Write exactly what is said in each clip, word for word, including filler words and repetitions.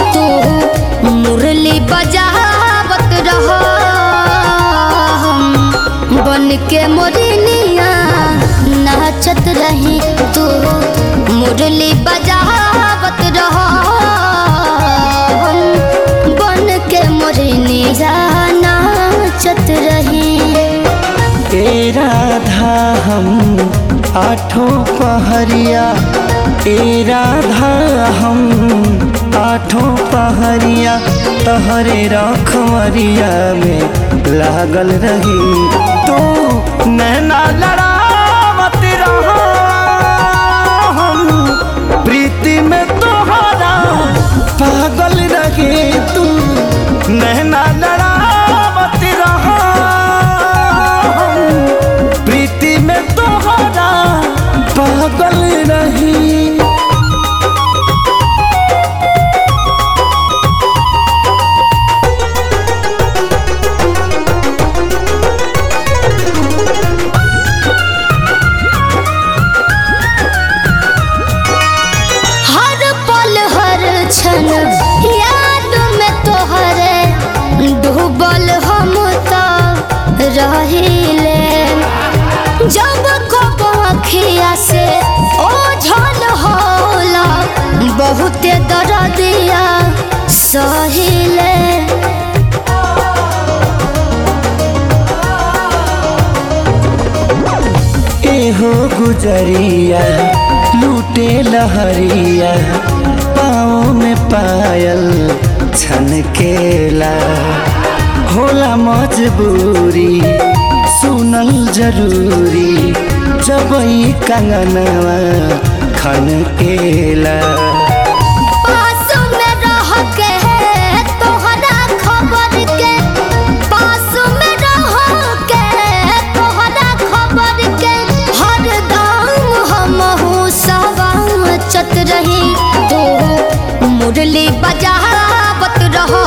तू मुरली बजावत रहो बन के मोरनिया नाचत रही तू मुरली बजावत रहो बन के मोरनिया नाचत रही। ए राधा हम आठों पहरिया ए राधा हम आठों पहरिया तहरे रखमरिया में लागल रही तो नैना लड़ावत रहा हम प्रीति में तोहरा पागल रहे तू नैना लड़ावत रहा प्रीति में तोहरा पागल रही। हर पल हर क्षण याद में तोहरे डूबल हम तो रहिले जब को अखिया से ओझल होला बहुते दर्दिया सहिले। एहो गुजरिया लूटे लहरिया पाँव में पायल छनकेला होला मजबूरी सुनल जरूरी जब ई कंगनवा खनकेला। पास में रह के तोहरा खबर के पास में रह के तोहरा खबर के हर दाम हमहू सवाचत रही तू मुरली बजावत रहो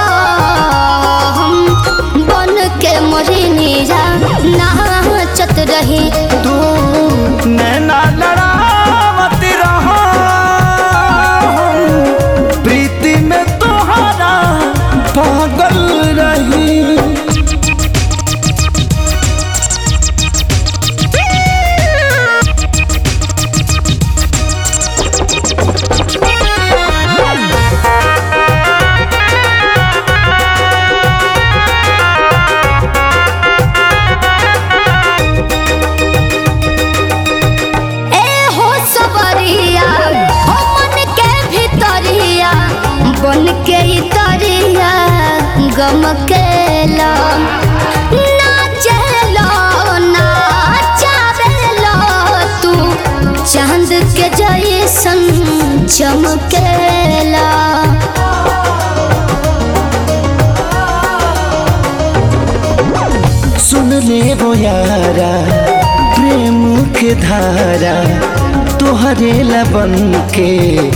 बन के मोरनिया नाचत रही तू नैना लड़ावत रहा प्रीति में तोहरा पागल रही। बन के तरिया गम केला नाचेलो नाचावेलो तू चांद के जैसन चमकेला। सुन ले वो यारा प्रेम के धारा तोहरे लबन के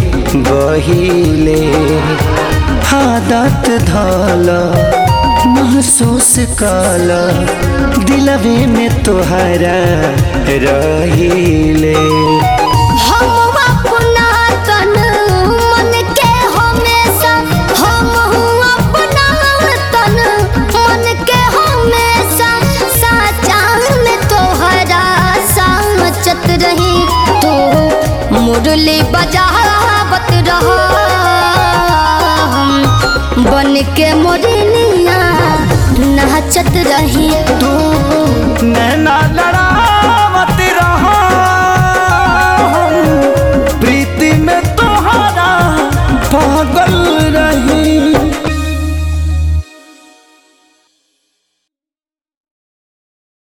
बहिले आदत धाला महसूस काला दिलवे में तोहरा रहिले। हम अपना तन मन के हमेशा हम अपना तन मन के हमेशा साचा में तोहरा साचत रही तू मुरली बजावत रहो बन के मोरनिया नाचत रही तू नैना लड़ावत रहा प्रीति में तोहरा पागल रही।